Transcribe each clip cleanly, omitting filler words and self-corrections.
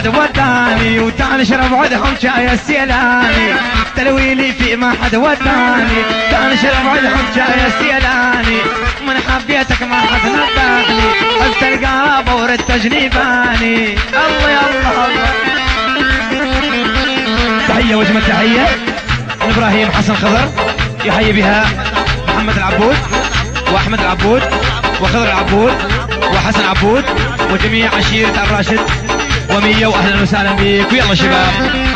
حد وداني، وتعال نشرب عدهم شاي السيلاني، تلويلي في ما حد وداني، تعال نشرب عدهم شاي السيلاني، من حبيتك ما حد نبهني، حبت القرابة وردت جنيباني. الله يا الله الله. تحية وجمة تحية من ابراهيم حسن خضر، يحيي بها محمد العبود واحمد العبود وخضر العبود وحسن عبود وجميع عشيرة الراشد ومية، واهلا وسهلا بك ويلا شباب.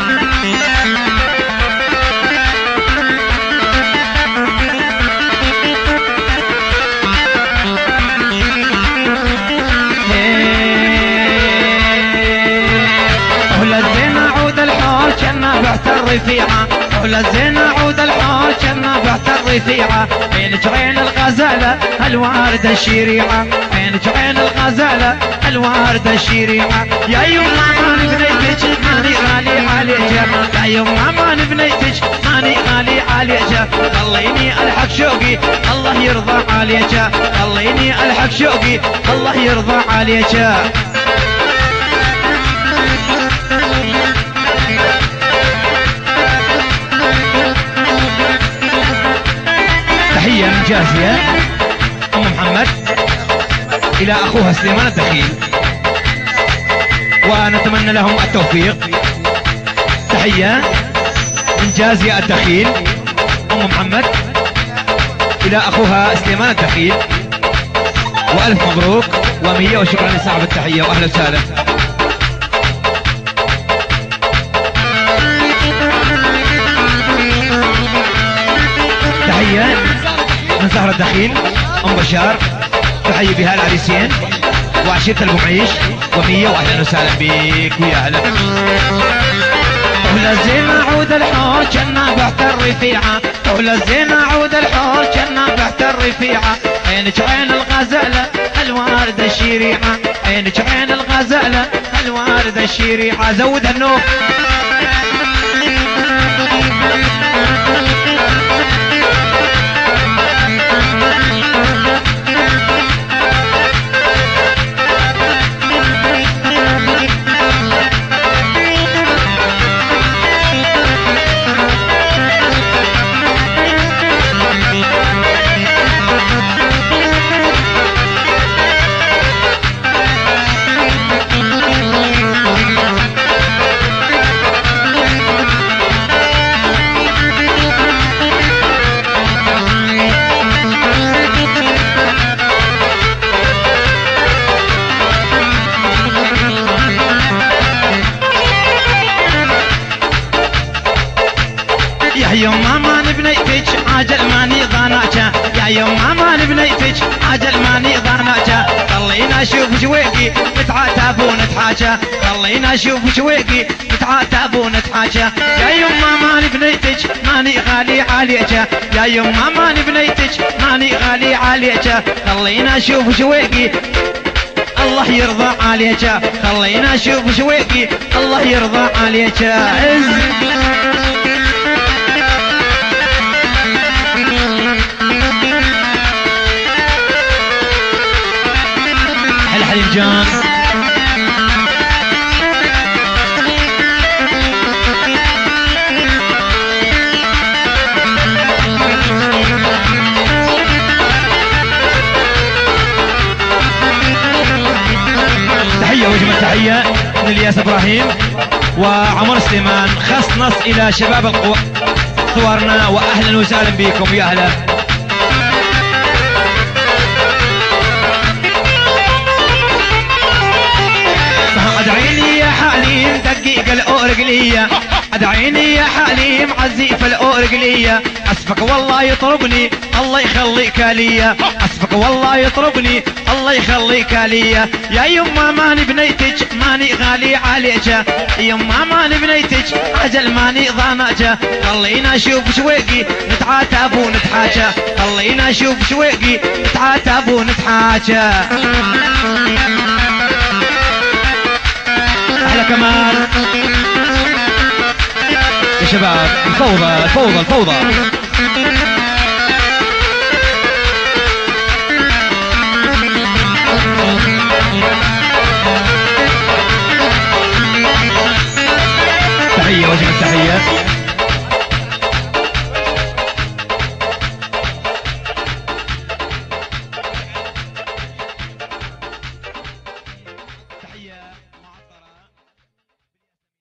بعت الرفيعة ولا زين عود الحور كنا بعت الرفيعة، عينك عين الغزالة الواردة الشريعة، عينك عين الغزالة الواردة الشريعة، يا يما ما نبنيتك ماني غالي عليك، يا يما ما نبنيتك ماني غالي عليك، خليني الحق شوقي الله يرضى عليك، خليني الحق شوقي الله يرضى عليك. تحية من جازية أم محمد إلى أخوها سليمان الدخيل، ونتمنى لهم التوفيق. تحية من جازية الدخيل أم محمد إلى أخوها سليمان الدخيل، وألف مبروك ومية وشكرا لصاحب التحية وأهلا وسهلا. تحية من زهرة الدخيل أم بشار، تحيي بها العريسين وعشيرة البمعيش ومية، واهلا وسهلا بك ويا اهلا. ولا زين عود الحور كنا بعت الرفيعة، ولا زين عود الحور كنا بعت الرفيعة، عينك عين الغزالة الواردة الشريعة، عينك عين الغزالة الواردة الشريعة. زود النوف. يا يما ما نبنيتك عجل ماني ضاناكا، يا يما ما نبنيتك عجل ماني ضاناكا، خلينا نشوف شويقي نتعاتب ونتحاكى، خلينا نشوف شويقي نتعاتب ونتحاكى، يا يما ما نبنيتك ماني غالي عليك، يا يما ما نبنيتك ماني غالي عليك، خلينا نشوف شويقي الله يرضى عليك، خلينا نشوف شويقي الله يرضى عليك. حليم جان تحية وجمة تحية من الياس ابراهيم وعمر سليمان، خص نص الى شباب ثوارنا، واهلا وسهلا بكم يا اهلا. ادعيني يا حليم دقيق الاورقليه، ادعيني يا حليم عزيف الاورقليه، اسفك والله يطربني الله يخليك ليا، اسفك والله يطربني الله يخليك ليا، يا يما ما نبنيتك ماني غالي عليك، يما ما نبنيتك عجل ماني ضاناك، خلينا نشوف شويقي نتعاتب ونتحاكى، خلينا نشوف شويقي نتعاتب ونتحاكى. احلى كمان يا شباب، الفوضى الفوضى الفوضى. الأورقلية